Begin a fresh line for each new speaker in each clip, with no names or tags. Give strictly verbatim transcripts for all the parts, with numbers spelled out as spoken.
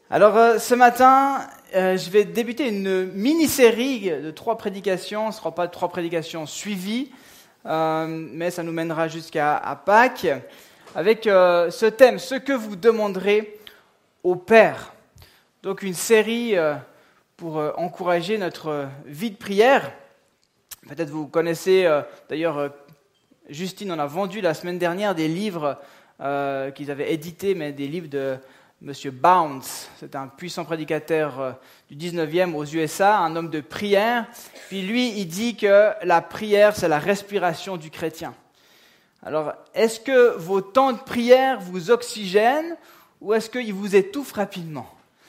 Alors euh, ce matin, euh, je vais débuter une mini-série de trois prédications. Ce ne sera pas trois prédications suivies, euh, mais ça nous mènera jusqu'à à Pâques, avec euh, ce thème, ce que vous demanderez au Père. Donc une série euh, pour euh, encourager notre vie de prière. Peut-être vous connaissez, euh, d'ailleurs euh, Justine en a vendu la semaine dernière des livres euh, qu'ils avaient édités, mais des livres de Monsieur Bounce. C'est un puissant prédicateur euh, du dix-neuvième aux U S A, un homme de prière. Puis lui, il dit que la prière, c'est la respiration du chrétien. Alors, est-ce que vos temps de prière vous oxygènent ou est-ce qu'ils vous étouffent rapidement?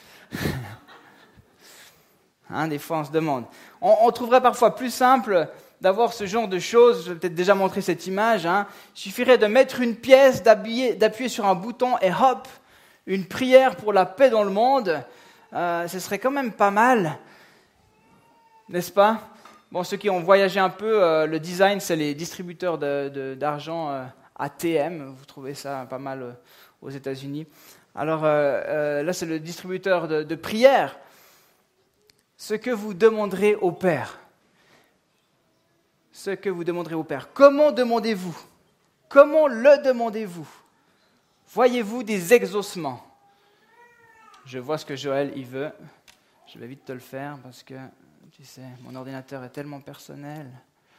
Hein, des fois, on se demande. On, on trouverait parfois plus simple d'avoir ce genre de choses. Je vais peut-être déjà montrer cette image. Hein. Il suffirait de mettre une pièce, d'appuyer, d'appuyer sur un bouton et hop, une prière pour la paix dans le monde. Euh, ce serait quand même pas mal, n'est-ce pas? Bon, ceux qui ont voyagé un peu, euh, le design, c'est les distributeurs de, de, d'argent euh, A T M. Vous trouvez ça pas mal euh, aux États-Unis. Alors euh, euh, là, c'est le distributeur de, de prière. Ce que vous demanderez au Père. Ce que vous demanderez au Père. Comment demandez-vous? Comment le demandez-vous? Voyez-vous des exaucements? Je vois ce que Joël y veut. Je vais vite te le faire parce que, tu sais, mon ordinateur est tellement personnel.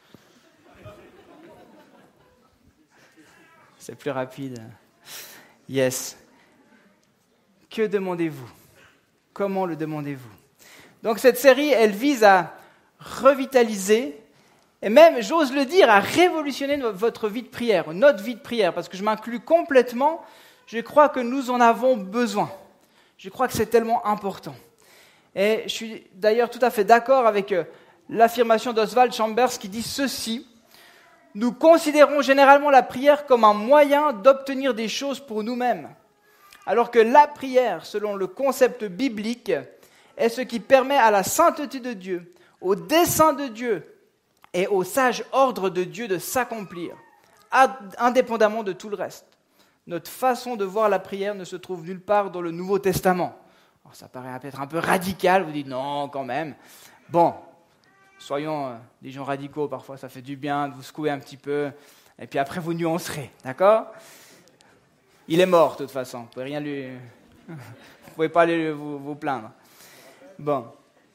C'est plus rapide. Yes. Que demandez-vous? Comment le demandez-vous? Donc cette série, elle vise à revitaliser et même, j'ose le dire, à révolutionner votre vie de prière, notre vie de prière, parce que je m'inclus complètement. Je crois que nous en avons besoin. Je crois que c'est tellement important. Et je suis d'ailleurs tout à fait d'accord avec l'affirmation d'Oswald Chambers qui dit ceci: nous considérons généralement la prière comme un moyen d'obtenir des choses pour nous-mêmes, alors que la prière, selon le concept biblique, est ce qui permet à la sainteté de Dieu, au dessein de Dieu et au sage ordre de Dieu de s'accomplir, indépendamment de tout le reste. Notre façon de voir la prière ne se trouve nulle part dans le Nouveau Testament. Alors, ça paraît peut-être un peu radical, vous dites non, quand même. Bon, soyons euh, des gens radicaux, parfois ça fait du bien de vous secouer un petit peu, et puis après vous nuancerez, d'accord? Il est mort de toute façon, vous ne pouvez rien lui... vous pouvez pas aller vous, vous plaindre. Bon.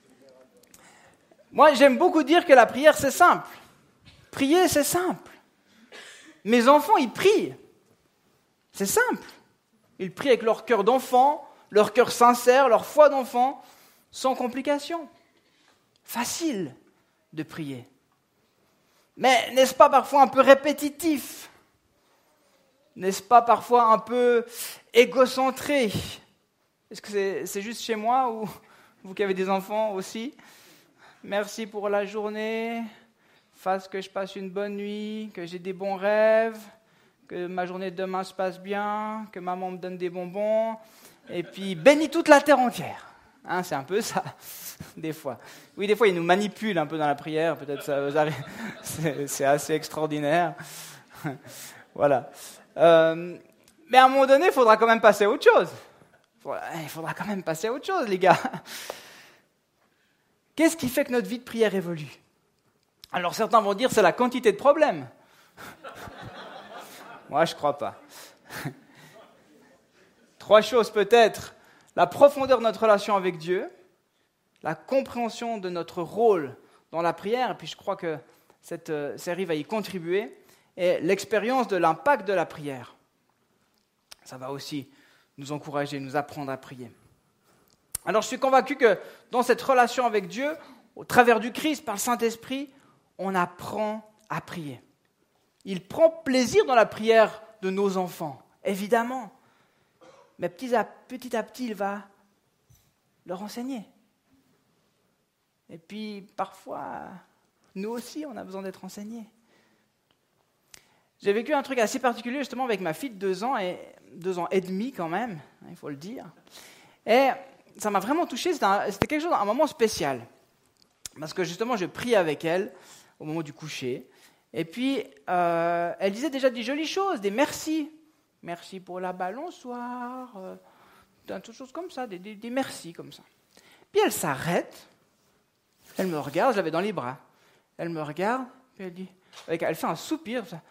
Moi, j'aime beaucoup dire que la prière, c'est simple. Prier, c'est simple. Mes enfants, ils prient. C'est simple. Ils prient avec leur cœur d'enfant, leur cœur sincère, leur foi d'enfant, sans complication. Facile de prier. Mais n'est-ce pas parfois un peu répétitif? N'est-ce pas parfois un peu égocentré? Est-ce que c'est, c'est juste chez moi ou vous qui avez des enfants aussi? Merci pour la journée, fasse que je passe une bonne nuit, que j'ai des bons rêves, que ma journée de demain se passe bien, que maman me donne des bonbons, et puis bénis toute la terre entière. Hein, c'est un peu ça, des fois. Oui, des fois, ils nous manipulent un peu dans la prière, peut-être ça vous arrive, c'est, c'est assez extraordinaire. Voilà. Euh, mais à un moment donné, il faudra quand même passer à autre chose. Il faudra quand même passer à autre chose, les gars. Qu'est-ce qui fait que notre vie de prière évolue? Alors certains vont dire c'est la quantité de problèmes. Moi, je ne crois pas. Trois choses peut-être. La profondeur de notre relation avec Dieu, la compréhension de notre rôle dans la prière, et puis je crois que cette euh, série va y contribuer, et l'expérience de l'impact de la prière. Ça va aussi nous encourager, nous apprendre à prier. Alors je suis convaincu que dans cette relation avec Dieu, au travers du Christ, par le Saint-Esprit, on apprend à prier. Il prend plaisir dans la prière de nos enfants, évidemment. Mais petit à petit, à petit il va leur enseigner. Et puis parfois, nous aussi, on a besoin d'être enseignés. J'ai vécu un truc assez particulier justement avec ma fille de deux ans, et deux ans et demi quand même, il faut le dire. Et ça m'a vraiment touché, c'était, un, c'était quelque chose, un moment spécial. Parce que justement, je priais avec elle au moment du coucher. Et puis, euh, elle disait déjà des jolies choses, des merci. Merci pour la balançoire, euh, Des choses comme ça, des, des, des merci comme ça. Puis elle s'arrête, elle me regarde, je l'avais dans les bras. Elle me regarde, puis elle dit, elle fait un soupir, ça.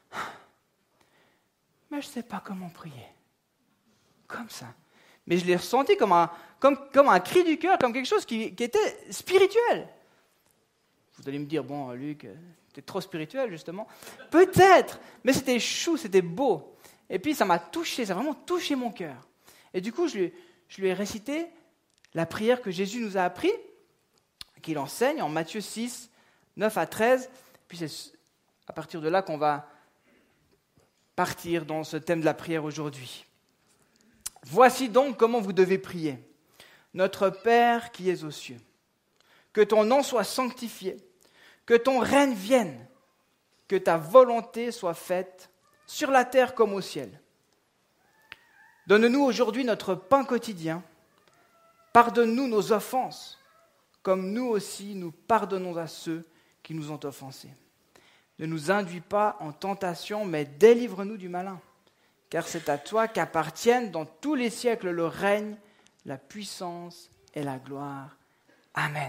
Mais je ne sais pas comment prier. Comme ça. Mais je l'ai ressenti comme un, comme, comme un cri du cœur, comme quelque chose qui, qui était spirituel. Vous allez me dire, bon, Luc, t'es trop spirituel, justement. Peut-être, mais c'était chou, c'était beau. Et puis, ça m'a touché, ça a vraiment touché mon cœur. Et du coup, je lui, je lui ai récité la prière que Jésus nous a appris, qu'il enseigne en Matthieu six, neuf à treize. Puis c'est à partir de là qu'on va partir dans ce thème de la prière aujourd'hui. Voici donc comment vous devez prier. Notre Père qui es aux cieux, que ton nom soit sanctifié, que ton règne vienne, que ta volonté soit faite sur la terre comme au ciel. Donne-nous aujourd'hui notre pain quotidien. Pardonne-nous nos offenses, comme nous aussi nous pardonnons à ceux qui nous ont offensés. Ne nous induis pas en tentation, mais délivre-nous du malin. Car c'est à toi qu'appartiennent dans tous les siècles le règne, la puissance et la gloire. Amen.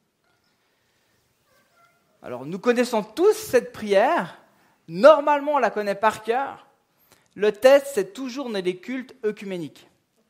Alors, nous connaissons tous cette prière. Normalement, on la connaît par cœur. Le test, c'est toujours dans les cultes œcuméniques.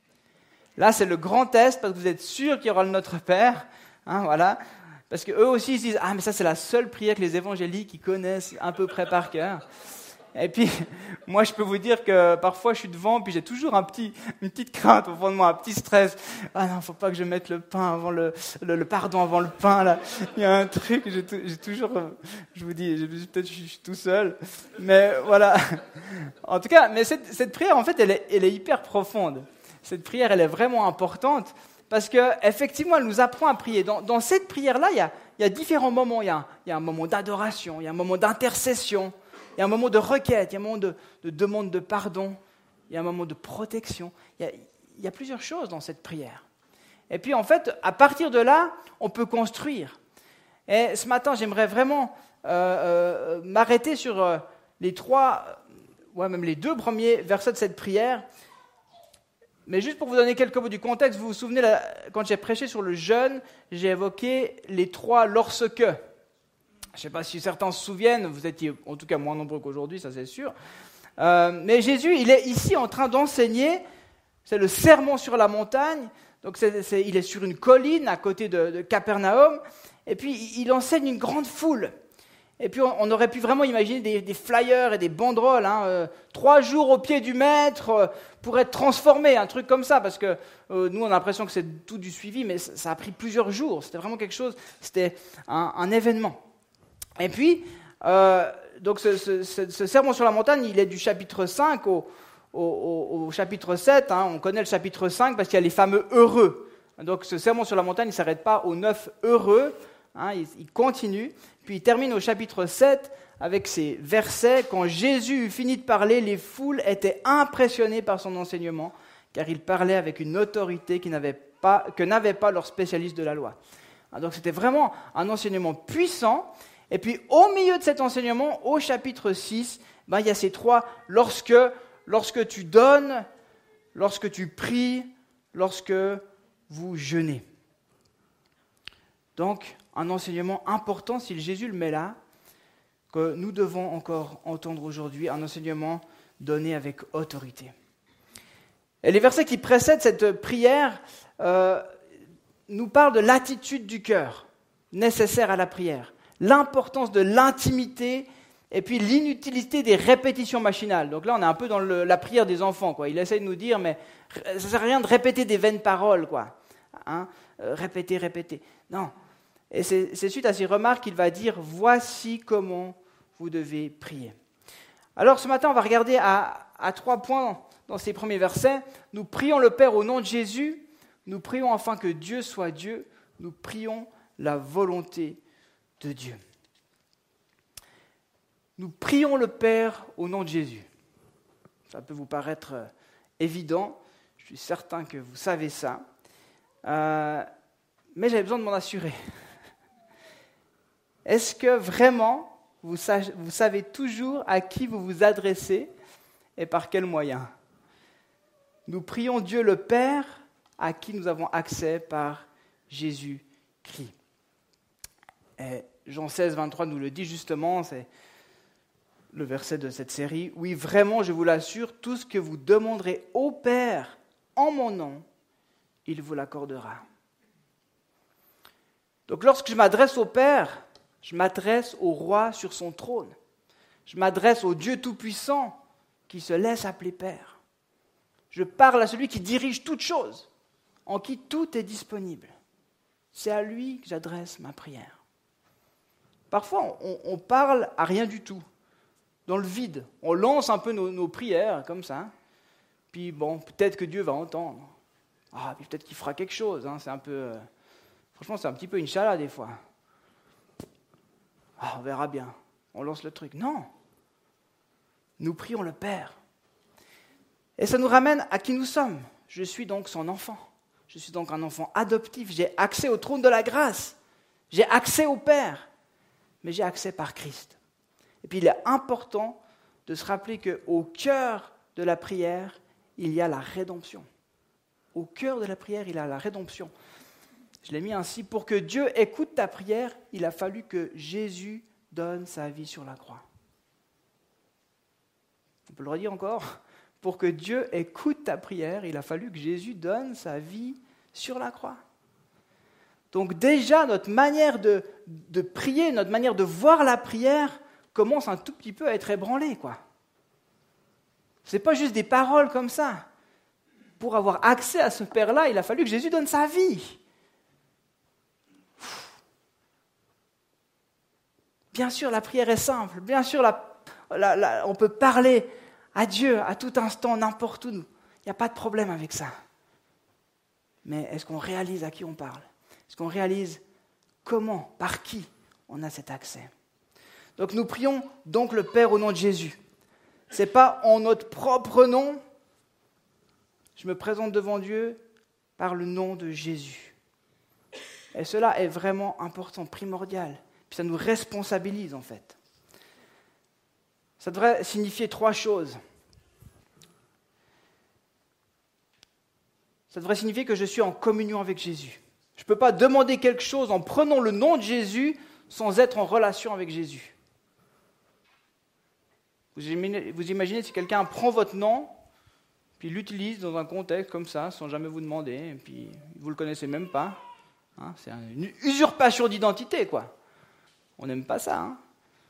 Là, c'est le grand test parce que vous êtes sûr qu'il y aura le Notre Père. Hein, voilà. Parce qu'eux aussi, ils se disent « Ah, mais ça, c'est la seule prière que les évangéliques ils connaissent à peu près par cœur. » Et puis, moi, je peux vous dire que parfois, je suis devant, puis j'ai toujours un petit, une petite crainte au fond de moi, un petit stress. Ah non, faut pas que je mette le pain avant le, le, le pardon avant le pain, là. Il y a un truc, j'ai, j'ai toujours, je vous dis, peut-être je suis tout seul. Mais voilà. En tout cas, mais cette, cette prière, en fait, elle est, elle est hyper profonde. Cette prière, elle est vraiment importante parce qu'effectivement, elle nous apprend à prier. Dans, dans cette prière-là, il y a, il y a différents moments. Il y a, il y a un moment d'adoration, il y a un moment d'intercession. Il y a un moment de requête, il y a un moment de, de demande de pardon, il y a un moment de protection. Il y, a, il y a plusieurs choses dans cette prière. Et puis en fait, à partir de là, on peut construire. Et ce matin, j'aimerais vraiment euh, euh, m'arrêter sur euh, les trois, ouais, même les deux premiers versets de cette prière. Mais juste pour vous donner quelques mots du contexte, vous vous souvenez, là, quand j'ai prêché sur le jeûne, j'ai évoqué les trois « lorsque ». Je ne sais pas si certains se souviennent, vous étiez en tout cas moins nombreux qu'aujourd'hui, ça c'est sûr. Euh, mais Jésus, il est ici en train d'enseigner, c'est le sermon sur la montagne, donc c'est, c'est, il est sur une colline à côté de, de Capernaum, et puis il enseigne une grande foule. Et puis on, on aurait pu vraiment imaginer des, des flyers et des banderoles, hein, euh, trois jours au pied du maître euh, pour être transformé, un truc comme ça, parce que euh, nous on a l'impression que c'est tout du suivi, mais ça, ça a pris plusieurs jours, c'était vraiment quelque chose, c'était un, un événement. Et puis, euh, donc ce, ce, ce, ce sermon sur la montagne, il est du chapitre cinq au, au, au, au chapitre sept. Hein, on connaît le chapitre cinq parce qu'il y a les fameux heureux. Donc ce sermon sur la montagne, il ne s'arrête pas aux neuf heureux. Hein, il, il continue. Puis il termine au chapitre sept avec ces versets. Quand Jésus eut fini de parler, les foules étaient impressionnées par son enseignement, car il parlait avec une autorité qui n'avait pas, que n'avaient pas leurs spécialistes de la loi. Hein, donc c'était vraiment un enseignement puissant. Et puis, au milieu de cet enseignement, au chapitre six, ben, il y a ces trois « lorsque », lorsque tu donnes, lorsque tu pries, lorsque vous jeûnez. Donc, un enseignement important, si Jésus le met là, que nous devons encore entendre aujourd'hui, un enseignement donné avec autorité. Et les versets qui précèdent cette prière euh, nous parlent de l'attitude du cœur nécessaire à la prière. L'importance de l'intimité et puis l'inutilité des répétitions machinales. Donc là, on est un peu dans le, la prière des enfants, quoi. Il essaie de nous dire, mais ça ne sert à rien de répéter des vaines paroles, quoi. Hein, euh, répéter, répéter. Non. Et c'est, c'est suite à ces remarques qu'il va dire, voici comment vous devez prier. Alors ce matin, on va regarder à, à trois points dans ces premiers versets. Nous prions le Père au nom de Jésus. Nous prions afin que Dieu soit Dieu. Nous prions la volonté de Dieu. Nous prions le Père au nom de Jésus. Ça peut vous paraître évident, je suis certain que vous savez ça, euh, mais j'avais besoin de m'en assurer. Est-ce que vraiment vous savez, vous savez toujours à qui vous vous adressez et par quels moyens ? Nous prions Dieu le Père à qui nous avons accès par Jésus-Christ. Et Jean seize, vingt-trois nous le dit justement, c'est le verset de cette série. Oui, vraiment, je vous l'assure, tout ce que vous demanderez au Père en mon nom, il vous l'accordera. Donc lorsque je m'adresse au Père, je m'adresse au roi sur son trône. Je m'adresse au Dieu Tout-Puissant qui se laisse appeler Père. Je parle à celui qui dirige toutes choses, en qui tout est disponible. C'est à lui que j'adresse ma prière. Parfois, on, on parle à rien du tout, dans le vide. On lance un peu nos, nos prières, comme ça. Puis bon, peut-être que Dieu va entendre. Ah, puis peut-être qu'il fera quelque chose. Hein, c'est un peu... Euh, franchement, c'est un petit peu Inch'Allah des fois. Ah, on verra bien. On lance le truc. Non. Nous prions le Père. Et ça nous ramène à qui nous sommes. Je suis donc son enfant. Je suis donc un enfant adoptif. J'ai accès au trône de la grâce. J'ai accès au Père. Mais j'ai accès par Christ. Et puis il est important de se rappeler qu'au cœur de la prière, il y a la rédemption. Au cœur de la prière, il y a la rédemption. Je l'ai mis ainsi. Pour que Dieu écoute ta prière, il a fallu que Jésus donne sa vie sur la croix. On peut le redire encore. Pour que Dieu écoute ta prière, il a fallu que Jésus donne sa vie sur la croix. Donc déjà, notre manière de, de prier, notre manière de voir la prière commence un tout petit peu à être ébranlée, quoi. Ce n'est pas juste des paroles comme ça. Pour avoir accès à ce Père-là, il a fallu que Jésus donne sa vie. Bien sûr, la prière est simple. Bien sûr, la, la, la, on peut parler à Dieu à tout instant, n'importe où. Il n'y a pas de problème avec ça. Mais est-ce qu'on réalise à qui on parle ? Est-ce qu'on réalise comment, par qui on a cet accès ? Donc nous prions donc le Père au nom de Jésus. Ce n'est pas en notre propre nom. Je me présente devant Dieu par le nom de Jésus. Et cela est vraiment important, primordial. Puis ça nous responsabilise en fait. Ça devrait signifier trois choses. Ça devrait signifier que je suis en communion avec Jésus. Je ne peux pas demander quelque chose en prenant le nom de Jésus sans être en relation avec Jésus. Vous imaginez, vous imaginez si quelqu'un prend votre nom, puis l'utilise dans un contexte comme ça, sans jamais vous demander, et puis vous ne le connaissez même pas. Hein, c'est une usurpation d'identité, quoi. On n'aime pas ça. Hein.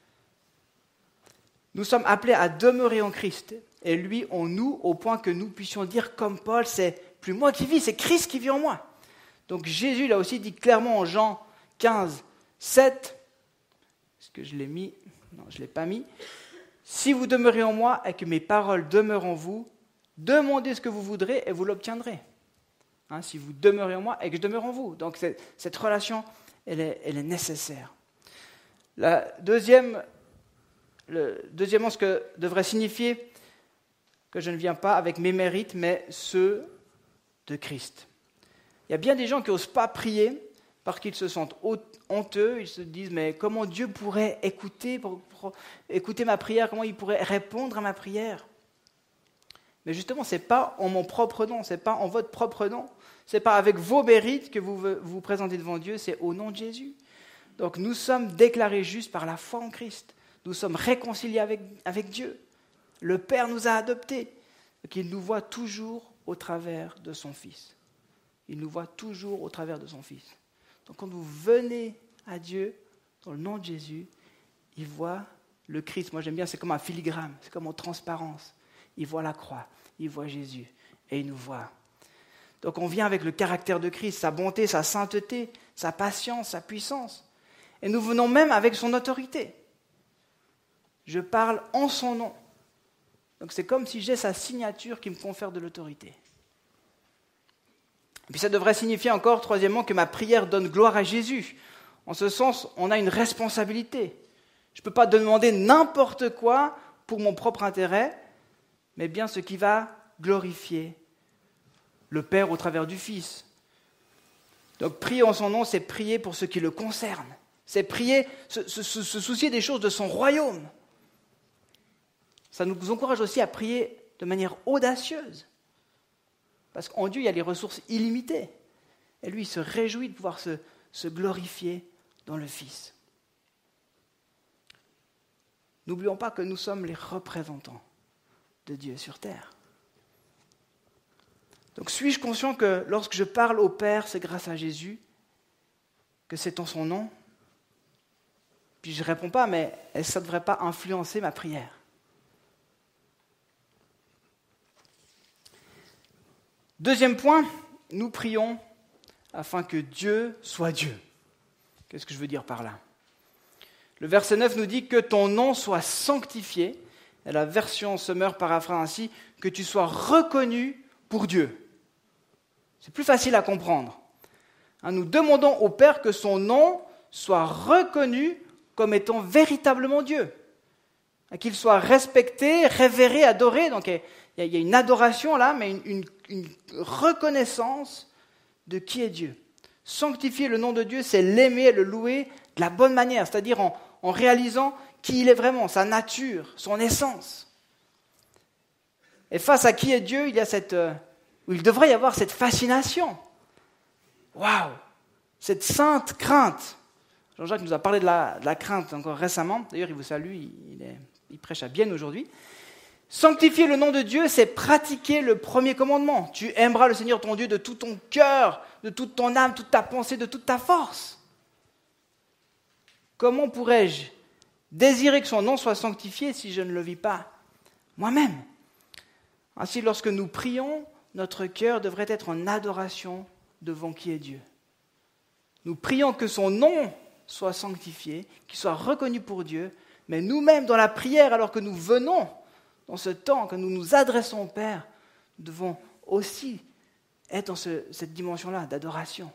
Nous sommes appelés à demeurer en Christ, et lui en nous, au point que nous puissions dire comme Paul, c'est plus moi qui vis, c'est Christ qui vit en moi. Donc Jésus l'a aussi dit clairement en Jean quinze, sept. Est-ce que je l'ai mis ? Non, je ne l'ai pas mis. Si vous demeurez en moi et que mes paroles demeurent en vous, demandez ce que vous voudrez et vous l'obtiendrez. Hein, si vous demeurez en moi et que je demeure en vous. Donc c'est, cette relation, elle est, elle est nécessaire. La deuxième, le, deuxièmement, ce que devrait signifier que je ne viens pas avec mes mérites, mais ceux de Christ. Il y a bien des gens qui n'osent pas prier parce qu'ils se sentent honteux, ils se disent mais comment Dieu pourrait écouter, pour, pour écouter ma prière, comment il pourrait répondre à ma prière ? Mais justement, ce n'est pas en mon propre nom, ce n'est pas en votre propre nom, ce n'est pas avec vos mérites que vous vous présentez devant Dieu, c'est au nom de Jésus. Donc nous sommes déclarés justes par la foi en Christ, nous sommes réconciliés avec, avec Dieu. Le Père nous a adoptés, qu'il nous voit toujours au travers de son Fils. Il nous voit toujours au travers de son Fils. Donc quand vous venez à Dieu, dans le nom de Jésus, il voit le Christ. Moi j'aime bien, c'est comme un filigrane, c'est comme en transparence. Il voit la croix, il voit Jésus et il nous voit. Donc on vient avec le caractère de Christ, sa bonté, sa sainteté, sa patience, sa puissance. Et nous venons même avec son autorité. Je parle en son nom. Donc c'est comme si j'ai sa signature qui me confère de l'autorité. Et puis ça devrait signifier encore, troisièmement, que ma prière donne gloire à Jésus. En ce sens, on a une responsabilité. Je ne peux pas demander n'importe quoi pour mon propre intérêt, mais bien ce qui va glorifier le Père au travers du Fils. Donc prier en son nom, c'est prier pour ce qui le concerne. C'est prier, se, se, se soucier des choses de son royaume. Ça nous encourage aussi à prier de manière audacieuse. Parce qu'en Dieu, il y a les ressources illimitées. Et lui, il se réjouit de pouvoir se, se glorifier dans le Fils. N'oublions pas que nous sommes les représentants de Dieu sur terre. Donc suis-je conscient que lorsque je parle au Père, c'est grâce à Jésus, que c'est en son nom? Puis je ne réponds pas, mais est-ce que ça ne devrait pas influencer ma prière? Deuxième point, nous prions afin que Dieu soit Dieu. Qu'est-ce que je veux dire par là? Le verset neuf nous dit que ton nom soit sanctifié. Et la version Sommer paraphrase ainsi, que tu sois reconnu pour Dieu. C'est plus facile à comprendre. Hein, nous demandons au Père que son nom soit reconnu comme étant véritablement Dieu. Hein, qu'il soit respecté, révéré, adoré. Donc il y, y a une adoration là, mais une, une, une reconnaissance de qui est Dieu. Sanctifier le nom de Dieu, c'est l'aimer et le louer de la bonne manière, c'est-à-dire en, en réalisant qui il est vraiment, sa nature, son essence. Et face à qui est Dieu, il y a cette, euh, où il devrait y avoir cette fascination. Waouh! Cette sainte crainte. Jean-Jacques nous a parlé de la, de la crainte encore récemment. D'ailleurs, il vous salue, il, il, est, il prêche à Bienne aujourd'hui. Sanctifier le nom de Dieu, c'est pratiquer le premier commandement. Tu aimeras le Seigneur ton Dieu de tout ton cœur, de toute ton âme, toute ta pensée, de toute ta force. Comment pourrais-je désirer que son nom soit sanctifié si je ne le vis pas moi-même? Ainsi, lorsque nous prions, notre cœur devrait être en adoration devant qui est Dieu. Nous prions que son nom soit sanctifié, qu'il soit reconnu pour Dieu, mais nous-mêmes, dans la prière, alors que nous venons, dans ce temps, que nous nous adressons au Père, nous devons aussi être dans ce, cette dimension-là d'adoration.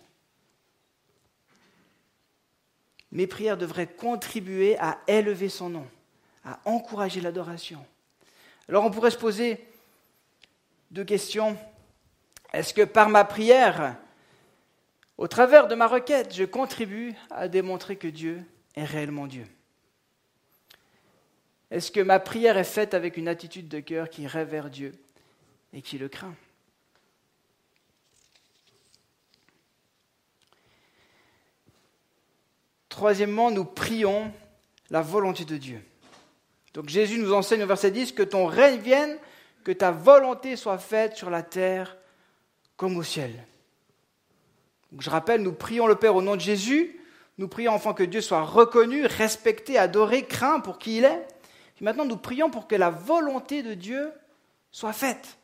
Mes prières devraient contribuer à élever son nom, à encourager l'adoration. Alors on pourrait se poser deux questions. Est-ce que par ma prière, au travers de ma requête, je contribue à démontrer que Dieu est réellement Dieu? Est-ce que ma prière est faite avec une attitude de cœur qui révère Dieu et qui le craint? Troisièmement, nous prions la volonté de Dieu. Donc Jésus nous enseigne au verset dix que ton règne vienne, que ta volonté soit faite sur la terre comme au ciel. Donc, je rappelle, nous prions le Père au nom de Jésus, nous prions enfin que Dieu soit reconnu, respecté, adoré, craint pour qui il est. Puis maintenant, nous prions pour que la volonté de Dieu soit faite.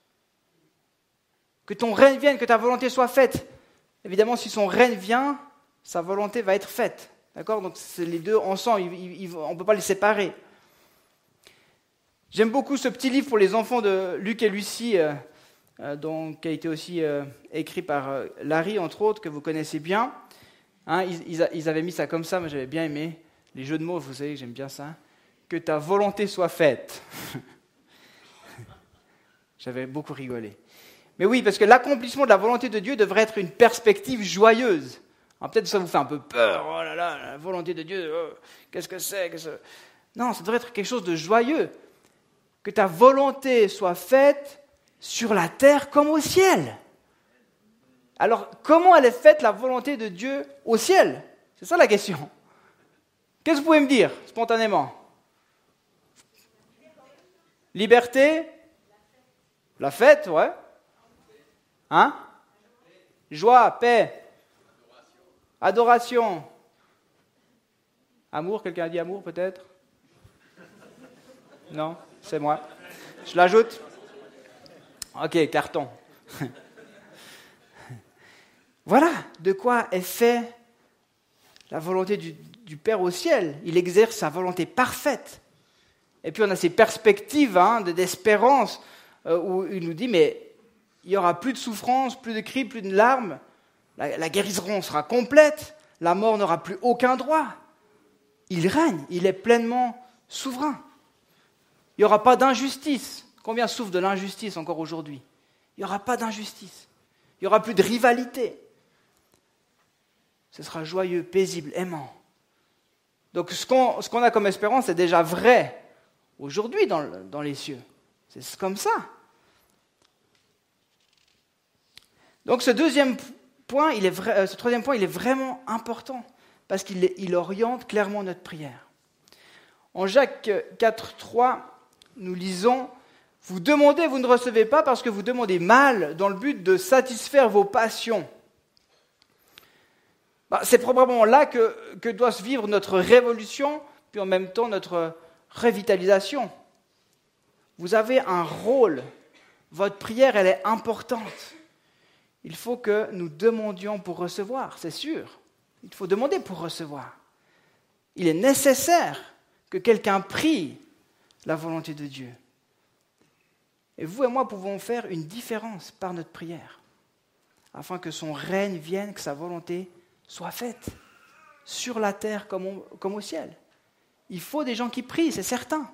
Que ton règne vienne, que ta volonté soit faite. Évidemment, si son règne vient, sa volonté va être faite. D'accord? Donc, c'est les deux ensemble, ils, ils, on ne peut pas les séparer. J'aime beaucoup ce petit livre pour les enfants de Luc et Lucie, euh, euh, donc, qui a été aussi euh, écrit par euh, Larry, entre autres, que vous connaissez bien. Hein, ils, ils, ils avaient mis ça comme ça, moi j'avais bien aimé. Les jeux de mots, vous savez que j'aime bien ça. Que ta volonté soit faite. J'avais beaucoup rigolé. Mais oui, parce que l'accomplissement de la volonté de Dieu devrait être une perspective joyeuse. Alors, peut-être que ça vous fait un peu peur. Oh là là, la volonté de Dieu, oh, qu'est-ce que c'est qu'est-ce que... Non, ça devrait être quelque chose de joyeux. Que ta volonté soit faite sur la terre comme au ciel. Alors, comment elle est faite, la volonté de Dieu au ciel? C'est ça la question. Qu'est-ce que vous pouvez me dire, spontanément? Liberté? La fête, ouais. Hein? Joie, paix. Adoration. Amour, quelqu'un a dit amour peut-être? Non, c'est moi. Je l'ajoute? Ok, carton. Voilà de quoi est fait la volonté du, du Père au ciel. Il exerce sa volonté parfaite. Et puis on a ces perspectives hein, d'espérance euh, où il nous dit, mais il n'y aura plus de souffrance, plus de cris, plus de larmes. La, la guérison sera complète. La mort n'aura plus aucun droit. Il règne, il est pleinement souverain. Il n'y aura pas d'injustice. Combien souffrent de l'injustice encore aujourd'hui? Il n'y aura pas d'injustice. Il n'y aura plus de rivalité. Ce sera joyeux, paisible, aimant. Donc ce qu'on, ce qu'on a comme espérance est déjà vrai aujourd'hui dans, dans les cieux. C'est comme ça. Donc ce deuxième point, il est vrai, ce troisième point, il est vraiment important parce qu'il est- il oriente clairement notre prière. En Jacques quatre, trois, nous lisons « Vous demandez, vous ne recevez pas parce que vous demandez mal dans le but de satisfaire vos passions. » Bah, c'est probablement là que, que doit se vivre notre révolution, puis en même temps notre revitalisation. Vous avez un rôle. Votre prière, elle est importante. Il faut que nous demandions pour recevoir, c'est sûr. Il faut demander pour recevoir. Il est nécessaire que quelqu'un prie la volonté de Dieu. Et vous et moi pouvons faire une différence par notre prière, afin que son règne vienne, que sa volonté soit faite, sur la terre comme au, comme au ciel. Il faut des gens qui prient, c'est certain.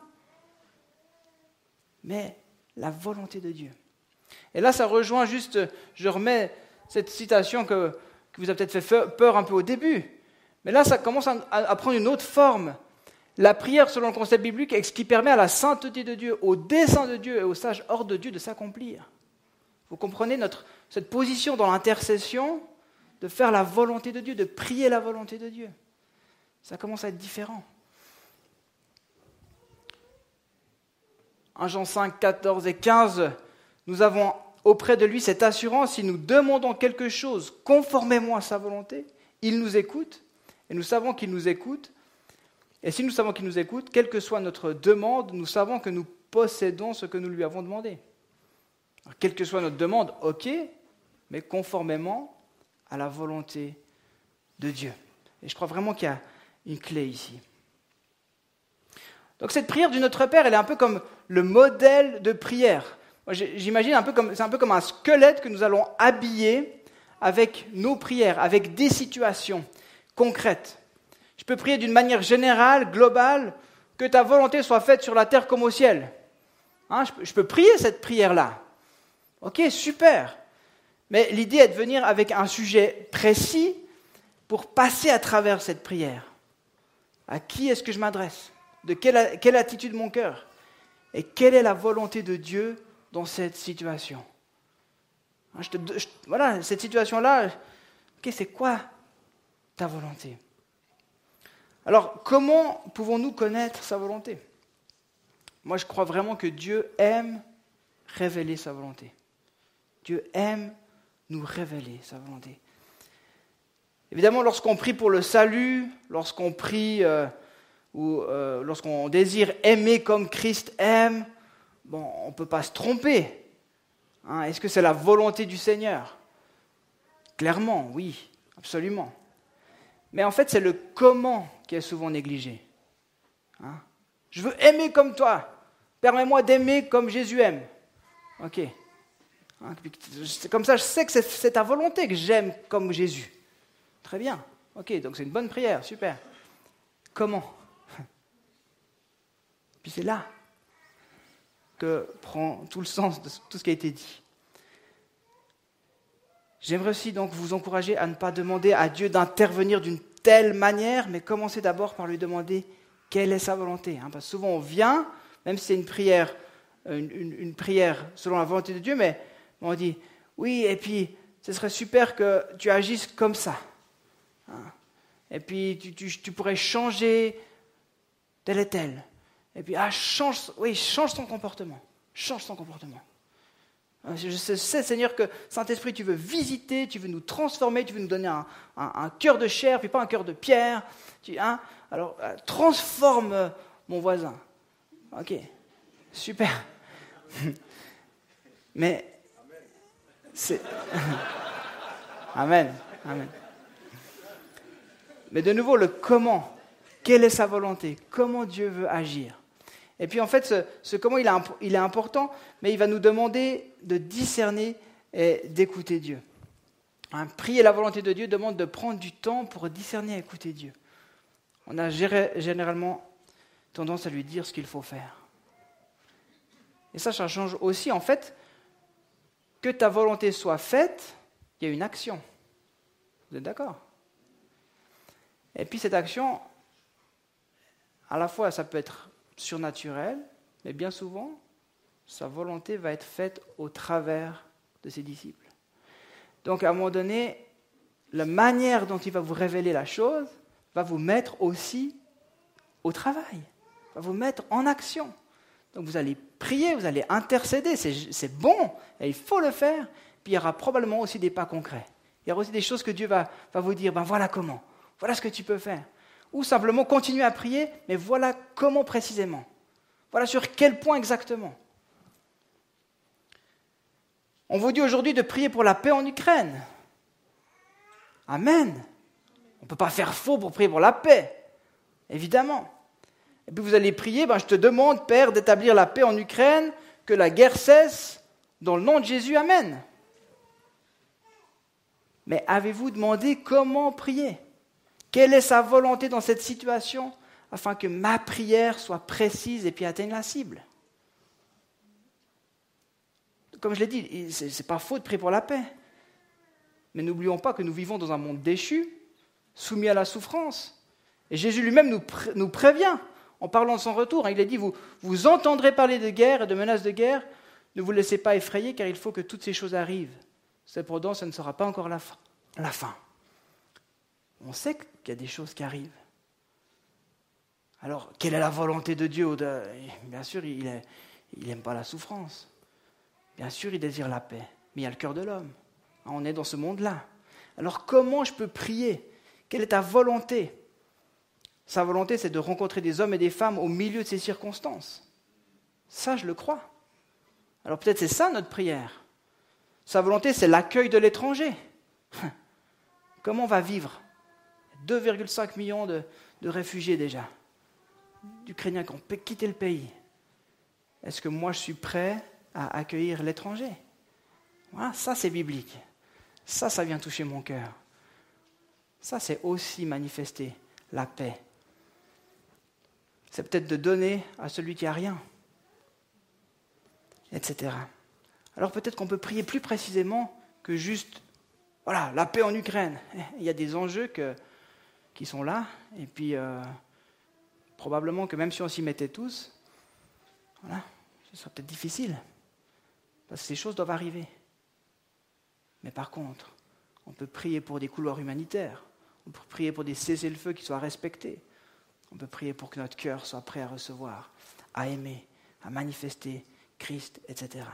Mais la volonté de Dieu. Et là, ça rejoint juste, je remets cette citation que, que vous a peut-être fait peur un peu au début. Mais là, ça commence à, à prendre une autre forme. La prière, selon le concept biblique, est ce qui permet à la sainteté de Dieu, au dessein de Dieu et au sage ordre de Dieu de s'accomplir. Vous comprenez notre, cette position dans l'intercession, de faire la volonté de Dieu, de prier la volonté de Dieu. Ça commence à être différent. un Jean cinq, quatorze et quinze, nous avons auprès de lui cette assurance, si nous demandons quelque chose conformément à sa volonté, il nous écoute, et nous savons qu'il nous écoute. Et si nous savons qu'il nous écoute, quelle que soit notre demande, nous savons que nous possédons ce que nous lui avons demandé. Alors, quelle que soit notre demande, ok, mais conformément à la volonté de Dieu. Et je crois vraiment qu'il y a une clé ici. Donc cette prière du Notre Père, elle est un peu comme le modèle de prière. Moi, j'imagine un peu comme, c'est un peu comme un squelette que nous allons habiller avec nos prières, avec des situations concrètes. Je peux prier d'une manière générale, globale, que ta volonté soit faite sur la terre comme au ciel. Hein, je, peux, je peux prier cette prière-là. Ok, super. Mais l'idée est de venir avec un sujet précis pour passer à travers cette prière. À qui est-ce que je m'adresse ? De quelle, quelle attitude mon cœur ? Et quelle est la volonté de Dieu dans cette situation ? Hein, je te, je, voilà, cette situation-là, ok, c'est quoi ta volonté ? Alors, comment pouvons-nous connaître sa volonté ? Moi, je crois vraiment que Dieu aime révéler sa volonté. Dieu aime nous révéler sa volonté. Évidemment, lorsqu'on prie pour le salut, lorsqu'on prie euh, ou euh, lorsqu'on désire aimer comme Christ aime, bon, on ne peut pas se tromper. Hein, est-ce que c'est la volonté du Seigneur ? Clairement, oui, absolument. Mais en fait, c'est le comment qui est souvent négligé. Hein? Je veux aimer comme toi. Permets-moi d'aimer comme Jésus aime. Ok. Hein? C'est comme ça, je sais que c'est, c'est ta volonté que j'aime comme Jésus. Très bien. Ok, donc c'est une bonne prière, super. Comment ? Puis c'est là que prend tout le sens de tout ce qui a été dit. J'aimerais aussi donc vous encourager à ne pas demander à Dieu d'intervenir d'une telle manière, mais commencez d'abord par lui demander quelle est sa volonté. Hein, parce que souvent on vient, même si c'est une prière, une, une, une prière selon la volonté de Dieu, mais on dit oui, et puis ce serait super que tu agisses comme ça. Hein, et puis tu, tu, tu pourrais changer tel et tel. Et puis ah change, oui, change ton comportement, change ton comportement. Je sais, Seigneur, que Saint-Esprit, tu veux visiter, tu veux nous transformer, tu veux nous donner un, un, un cœur de chair, puis pas un cœur de pierre. Tu, hein, alors, euh, transforme mon voisin. Ok, super. Mais, c'est... Amen, amen. Mais de nouveau, le comment. Quelle est sa volonté ? Comment Dieu veut agir ? Et puis en fait, ce, ce comment il est, il est important, mais il va nous demander de discerner et d'écouter Dieu. Hein, prier la volonté de Dieu demande de prendre du temps pour discerner et écouter Dieu. On a généralement tendance à lui dire ce qu'il faut faire. Et ça, ça change aussi en fait que ta volonté soit faite, il y a une action. Vous êtes d'accord ? Et puis cette action, à la fois ça peut être surnaturel, mais bien souvent, sa volonté va être faite au travers de ses disciples. Donc à un moment donné, la manière dont il va vous révéler la chose va vous mettre aussi au travail, va vous mettre en action. Donc vous allez prier, vous allez intercéder, c'est, c'est bon, et il faut le faire. Puis il y aura probablement aussi des pas concrets. Il y aura aussi des choses que Dieu va, va vous dire, ben voilà comment, voilà ce que tu peux faire. Ou simplement continuer à prier, mais voilà comment précisément. Voilà sur quel point exactement. On vous dit aujourd'hui de prier pour la paix en Ukraine. Amen. On ne peut pas faire faux pour prier pour la paix, évidemment. Et puis vous allez prier, ben je te demande, Père, d'établir la paix en Ukraine, que la guerre cesse, dans le nom de Jésus, Amen. Mais avez-vous demandé comment prier ? Quelle est sa volonté dans cette situation, afin que ma prière soit précise et puis atteigne la cible ? Comme je l'ai dit, ce n'est pas faux de prier pour la paix. Mais n'oublions pas que nous vivons dans un monde déchu, soumis à la souffrance. Et Jésus lui-même nous, pré- nous prévient, en parlant de son retour. Il a dit, vous, vous entendrez parler de guerre et de menaces de guerre, ne vous laissez pas effrayer, car il faut que toutes ces choses arrivent. Cependant, ce ne sera pas encore la fin. La fin. On sait qu'il y a des choses qui arrivent. Alors, quelle est la volonté de Dieu ? Bien sûr, il n'aime pas la souffrance. Bien sûr, il désire la paix. Mais il y a le cœur de l'homme. On est dans ce monde-là. Alors, comment je peux prier ? Quelle est ta volonté ? Sa volonté, c'est de rencontrer des hommes et des femmes au milieu de ces circonstances. Ça, je le crois. Alors, peut-être c'est ça notre prière. Sa volonté, c'est l'accueil de l'étranger. Comment on va vivre ? deux virgule cinq millions de, de réfugiés déjà, d'Ukrainiens qui ont quitté le pays. Est-ce que moi je suis prêt à accueillir l'étranger ? Voilà, ça c'est biblique. Ça, ça vient toucher mon cœur. Ça, c'est aussi manifester la paix. C'est peut-être de donner à celui qui n'a rien, et cetera. Alors peut-être qu'on peut prier plus précisément que juste, voilà, la paix en Ukraine. Il y a des enjeux que, qui sont là, et puis euh, probablement que même si on s'y mettait tous, voilà, ce serait peut-être difficile, parce que ces choses doivent arriver. Mais par contre, on peut prier pour des couloirs humanitaires, on peut prier pour des cessez-le-feu qui soient respectés, on peut prier pour que notre cœur soit prêt à recevoir, à aimer, à manifester Christ, et cetera.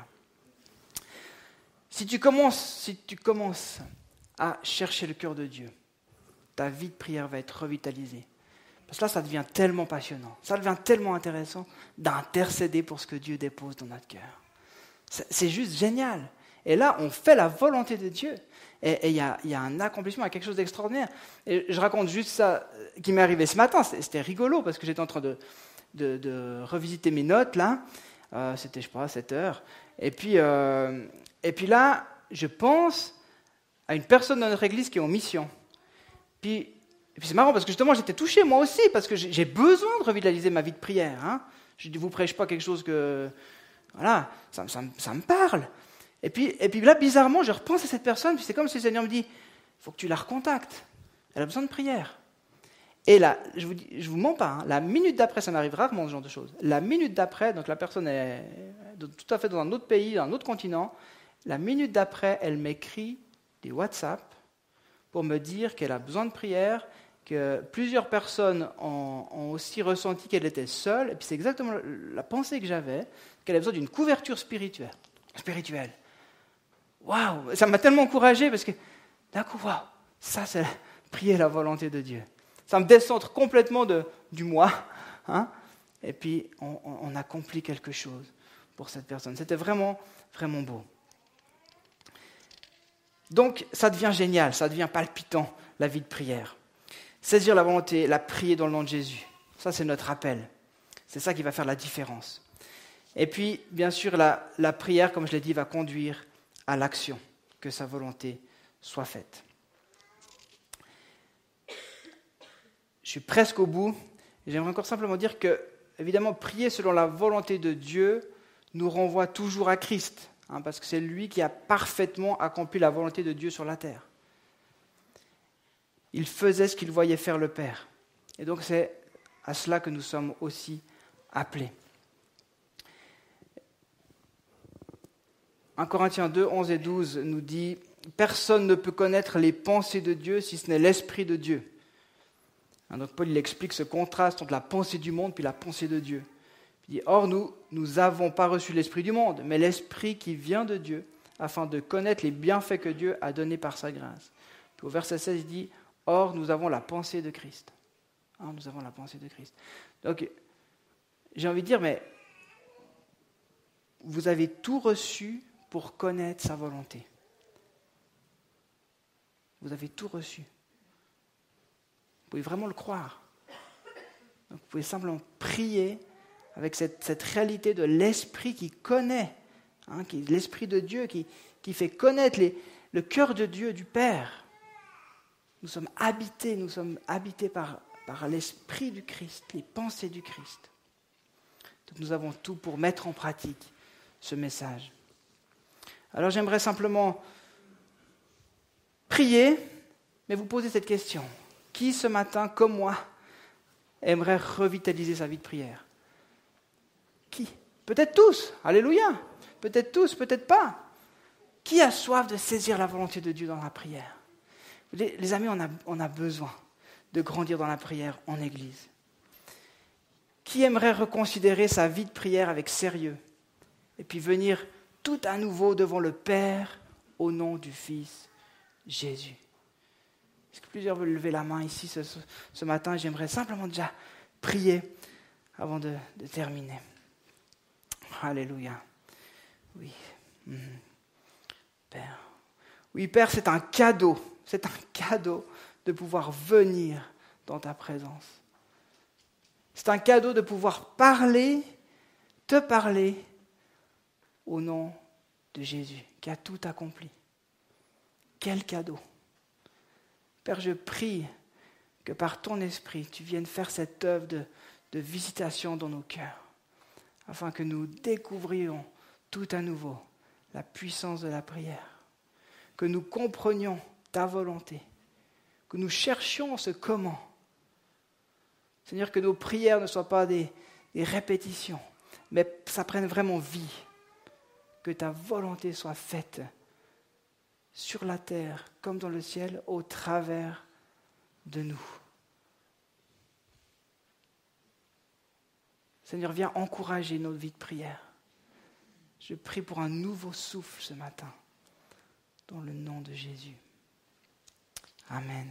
Si tu commences, si tu commences à chercher le cœur de Dieu, ta vie de prière va être revitalisée. Parce que là, ça devient tellement passionnant, ça devient tellement intéressant d'intercéder pour ce que Dieu dépose dans notre cœur. C'est, c'est juste génial. Et là, on fait la volonté de Dieu. Et il y, y a un accomplissement, il y a quelque chose d'extraordinaire. Et je raconte juste ça qui m'est arrivé ce matin. C'était, c'était rigolo parce que j'étais en train de, de, de revisiter mes notes, là. Euh, c'était, je sais pas, sept heures. Et puis, euh, et puis là, je pense à une personne dans notre église qui est en mission. Puis, et puis c'est marrant parce que justement, j'étais touché moi aussi parce que j'ai, j'ai besoin de revitaliser ma vie de prière. Hein. Je ne vous prêche pas quelque chose que... Voilà, ça, ça, ça me parle. Et puis, et puis là, bizarrement, je repense à cette personne, puis c'est comme si le Seigneur me dit, il faut que tu la recontactes. Elle a besoin de prière. Et là, je vous dis, je vous mens pas, hein, la minute d'après, ça m'arrive rarement ce genre de choses. La minute d'après, donc la personne est tout à fait dans un autre pays, dans un autre continent, la minute d'après, elle m'écrit des WhatsApp pour me dire qu'elle a besoin de prière, que plusieurs personnes ont, ont aussi ressenti qu'elle était seule, et puis c'est exactement la pensée que j'avais, qu'elle a besoin d'une couverture spirituelle. spirituelle. Waouh, ça m'a tellement encouragé parce que d'un coup, waouh, ça c'est prier la volonté de Dieu. Ça me décentre complètement de, du moi, hein, et puis on, on, on accomplit quelque chose pour cette personne. C'était vraiment, vraiment beau. Donc ça devient génial, ça devient palpitant, la vie de prière. Saisir la volonté, la prier dans le nom de Jésus, ça c'est notre appel. C'est ça qui va faire la différence. Et puis, bien sûr, la, la prière, comme je l'ai dit, va conduire à l'action, que sa volonté soit faite. Je suis presque au bout. J'aimerais encore simplement dire que, évidemment, prier selon la volonté de Dieu nous renvoie toujours à Christ, hein, parce que c'est lui qui a parfaitement accompli la volonté de Dieu sur la terre. Il faisait ce qu'il voyait faire le Père. Et donc, c'est à cela que nous sommes aussi appelés. un Corinthiens deux, onze et douze nous dit personne ne peut connaître les pensées de Dieu si ce n'est l'Esprit de Dieu. Hein, donc Paul il explique ce contraste entre la pensée du monde puis la pensée de Dieu. Il dit, or nous, nous n'avons pas reçu l'Esprit du monde, mais l'Esprit qui vient de Dieu, afin de connaître les bienfaits que Dieu a donnés par sa grâce. Puis au verset seize, il dit, or nous avons la pensée de Christ. Hein, nous avons la pensée de Christ. Donc, j'ai envie de dire, mais vous avez tout reçu pour connaître sa volonté. Vous avez tout reçu. Vous pouvez vraiment le croire. Donc, vous pouvez simplement prier avec cette, cette réalité de l'Esprit qui connaît, hein, qui, l'Esprit de Dieu qui, qui fait connaître les, le cœur de Dieu, du Père. Nous sommes habités, nous sommes habités par, par l'Esprit du Christ, les pensées du Christ. Donc, nous avons tout pour mettre en pratique ce message. Alors j'aimerais simplement prier, mais vous poser cette question. Qui ce matin, comme moi, aimerait revitaliser sa vie de prière ? Qui ? Peut-être tous, alléluia. Peut-être tous, peut-être pas. Qui a soif de saisir la volonté de Dieu dans la prière ? Les, les amis, on a, on a besoin de grandir dans la prière en Église. Qui aimerait reconsidérer sa vie de prière avec sérieux et puis venir tout à nouveau devant le Père au nom du Fils Jésus? Est-ce que plusieurs veulent lever la main ici ce, ce matin? J'aimerais simplement déjà prier avant de, de terminer. Alléluia. Oui. Mmh. Père. Oui, Père, c'est un cadeau. C'est un cadeau de pouvoir venir dans ta présence. C'est un cadeau de pouvoir parler, te parler au nom de Jésus, qui a tout accompli. Quel cadeau! Père, je prie que par ton esprit, tu viennes faire cette œuvre de, de visitation dans nos cœurs, afin que nous découvrions tout à nouveau la puissance de la prière, que nous comprenions ta volonté, que nous cherchions ce comment. Seigneur, que nos prières ne soient pas des, des répétitions, mais ça prenne vraiment vie, que ta volonté soit faite sur la terre comme dans le ciel, au travers de nous. Seigneur, viens encourager notre vie de prière. Je prie pour un nouveau souffle ce matin, dans le nom de Jésus. Amen.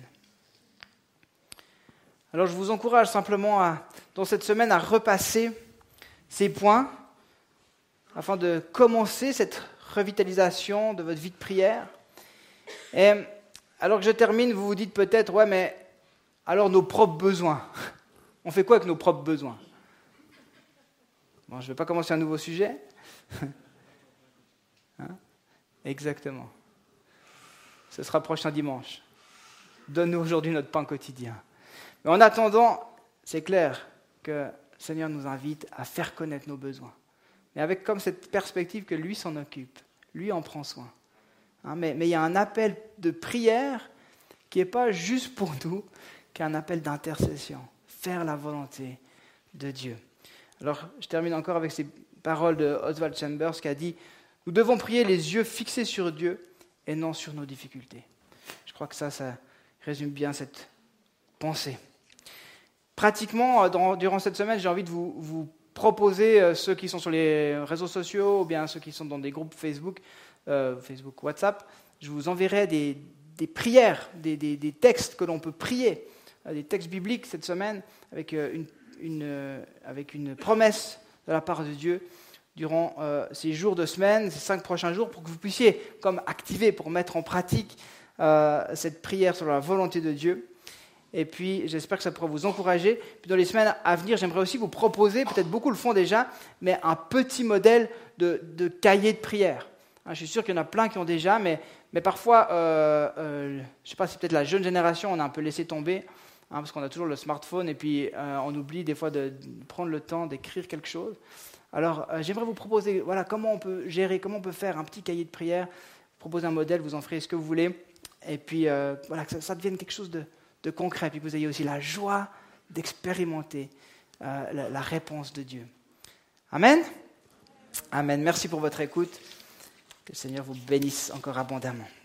Alors je vous encourage simplement, à, dans cette semaine, à repasser ces points, afin de commencer cette revitalisation de votre vie de prière. Et alors que je termine, vous vous dites peut-être, ouais, mais alors nos propres besoins, on fait quoi avec nos propres besoins? Bon, je ne vais pas commencer un nouveau sujet. Hein? Exactement. Ce sera prochain dimanche. Donne-nous aujourd'hui notre pain quotidien. Mais en attendant, c'est clair que le Seigneur nous invite à faire connaître nos besoins. Mais avec comme cette perspective que lui s'en occupe, lui en prend soin. Hein, mais, mais il y a un appel de prière qui n'est pas juste pour nous, qui est un appel d'intercession. Faire la volonté de Dieu. Alors, je termine encore avec ces paroles de Oswald Chambers qui a dit « Nous devons prier les yeux fixés sur Dieu et non sur nos difficultés. » Je crois que ça, ça résume bien cette pensée. Pratiquement, dans, durant cette semaine, j'ai envie de vous, vous proposer, euh, ceux qui sont sur les réseaux sociaux ou bien ceux qui sont dans des groupes Facebook, euh, Facebook, WhatsApp, je vous enverrai des, des prières, des, des, des textes que l'on peut prier, euh, des textes bibliques cette semaine avec, euh, une, une, euh, avec une promesse de la part de Dieu durant euh, ces jours de semaine, ces cinq prochains jours, pour que vous puissiez comme activer, pour mettre en pratique euh, cette prière sur la volonté de Dieu. Et puis, j'espère que ça pourra vous encourager. Puis dans les semaines à venir, j'aimerais aussi vous proposer, peut-être beaucoup le font déjà, mais un petit modèle de, de cahier de prière. Hein, je suis sûr qu'il y en a plein qui ont déjà, mais, mais parfois, euh, euh, je ne sais pas si peut-être la jeune génération, on a un peu laissé tomber, hein, parce qu'on a toujours le smartphone, et puis euh, on oublie des fois de, de prendre le temps d'écrire quelque chose. Alors, euh, j'aimerais vous proposer, voilà, comment on peut gérer, comment on peut faire un petit cahier de prière, proposer un modèle, vous en ferez ce que vous voulez, et puis euh, voilà, que ça, ça devienne quelque chose de, de concret, puis que vous ayez aussi la joie d'expérimenter euh, la, la réponse de Dieu. Amen. Amen. Merci pour votre écoute. Que le Seigneur vous bénisse encore abondamment.